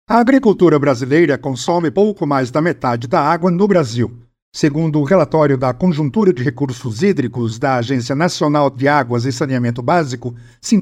A agricultura brasileira consome pouco mais da metade da água no Brasil. Segundo o relatório da Conjuntura de Recursos Hídricos da Agência Nacional de Águas e Saneamento Básico,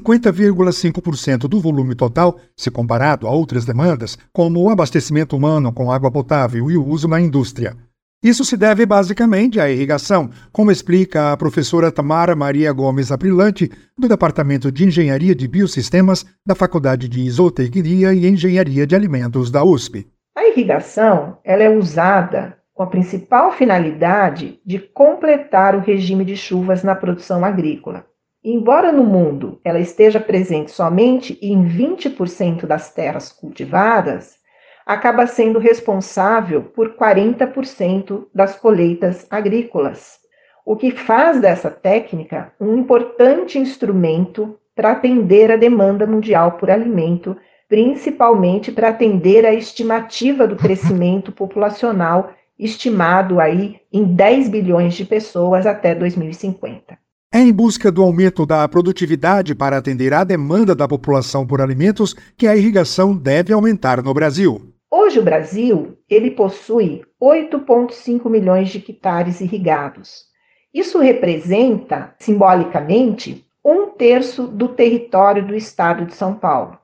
50,5% do volume total, se comparado a outras demandas, como o abastecimento humano com água potável e o uso na indústria. Isso se deve basicamente à irrigação, como explica a professora Tamara Maria Gomes Aprilante, do Departamento de Engenharia de Biosistemas da Faculdade de Zootecnia e Engenharia de Alimentos da USP. A irrigação ela é usada com a principal finalidade de completar o regime de chuvas na produção agrícola. Embora no mundo ela esteja presente somente em 20% das terras cultivadas, acaba sendo responsável por 40% das colheitas agrícolas, o que faz dessa técnica um importante instrumento para atender a demanda mundial por alimento, principalmente para atender a estimativa do crescimento populacional estimado aí em 10 bilhões de pessoas até 2050. É em busca do aumento da produtividade para atender à demanda da população por alimentos que a irrigação deve aumentar no Brasil. Hoje o Brasil ele possui 8,5 milhões de hectares irrigados. Isso representa, simbolicamente, 1/3 do território do estado de São Paulo.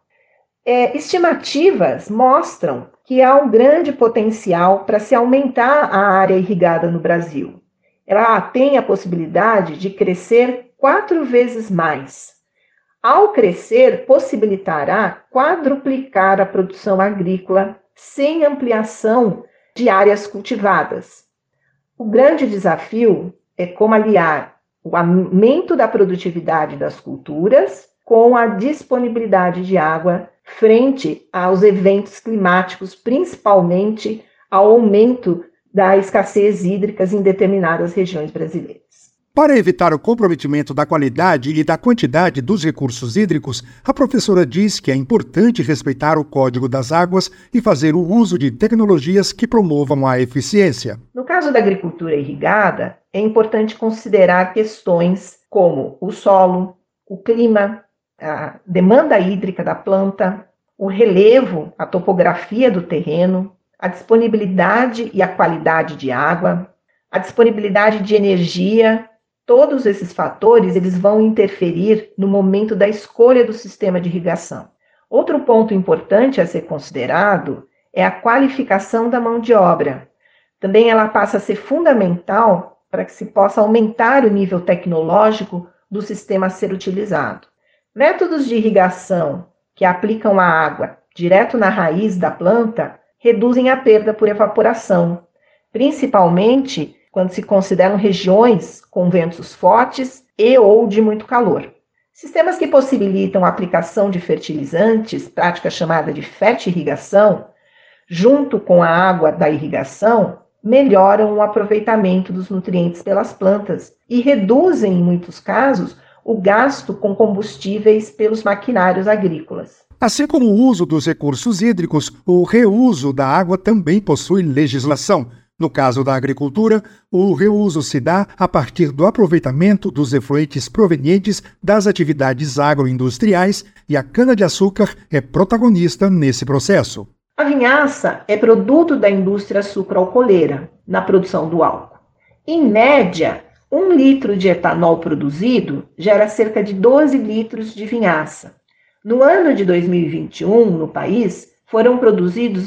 Estimativas mostram que há um grande potencial para se aumentar a área irrigada no Brasil. Ela tem a possibilidade de crescer 4 vezes mais. Ao crescer, possibilitará quadruplicar a produção agrícola sem ampliação de áreas cultivadas. O grande desafio é como aliar o aumento da produtividade das culturas com a disponibilidade de água frente aos eventos climáticos, principalmente ao aumento da escassez hídrica em determinadas regiões brasileiras. Para evitar o comprometimento da qualidade e da quantidade dos recursos hídricos, a professora diz que é importante respeitar o Código das Águas e fazer o uso de tecnologias que promovam a eficiência. No caso da agricultura irrigada, é importante considerar questões como o solo, o clima, a demanda hídrica da planta, o relevo, a topografia do terreno, a disponibilidade e a qualidade de água, a disponibilidade de energia. Todos esses fatores eles vão interferir no momento da escolha do sistema de irrigação. Outro ponto importante a ser considerado é a qualificação da mão de obra. Também ela passa a ser fundamental para que se possa aumentar o nível tecnológico do sistema a ser utilizado. Métodos de irrigação que aplicam a água direto na raiz da planta reduzem a perda por evaporação, principalmente quando se consideram regiões com ventos fortes e ou de muito calor. Sistemas que possibilitam a aplicação de fertilizantes, prática chamada de fertirrigação, junto com a água da irrigação, melhoram o aproveitamento dos nutrientes pelas plantas e reduzem, em muitos casos, o gasto com combustíveis pelos maquinários agrícolas. Assim como o uso dos recursos hídricos, o reuso da água também possui legislação. No caso da agricultura, o reuso se dá a partir do aproveitamento dos efluentes provenientes das atividades agroindustriais e a cana-de-açúcar é protagonista nesse processo. A vinhaça é produto da indústria sucroalcooleira na produção do álcool. Em média, 1 litro de etanol produzido gera cerca de 12 litros de vinhaça. No ano de 2021, no país, foram produzidos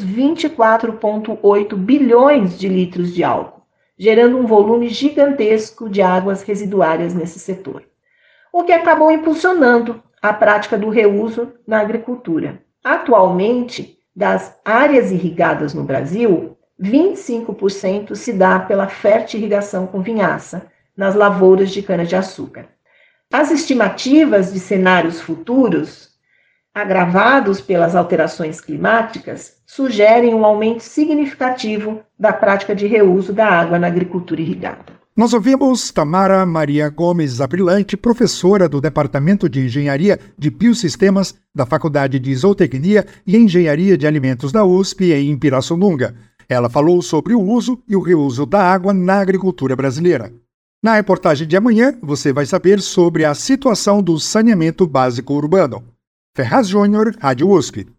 24,8 bilhões de litros de álcool, gerando um volume gigantesco de águas residuárias nesse setor, o que acabou impulsionando a prática do reuso na agricultura. Atualmente, das áreas irrigadas no Brasil, 25% se dá pela fertirrigação com vinhaça nas lavouras de cana-de-açúcar. As estimativas de cenários futuros, agravados pelas alterações climáticas, sugerem um aumento significativo da prática de reuso da água na agricultura irrigada. Nós ouvimos Tamara Maria Gomes Aprilante, professora do Departamento de Engenharia de Biosistemas da Faculdade de Zootecnia e Engenharia de Alimentos da USP em Pirassununga. Ela falou sobre o uso e o reuso da água na agricultura brasileira. Na reportagem de amanhã, você vai saber sobre a situação do saneamento básico urbano. Ferraz Júnior, Rádio USP.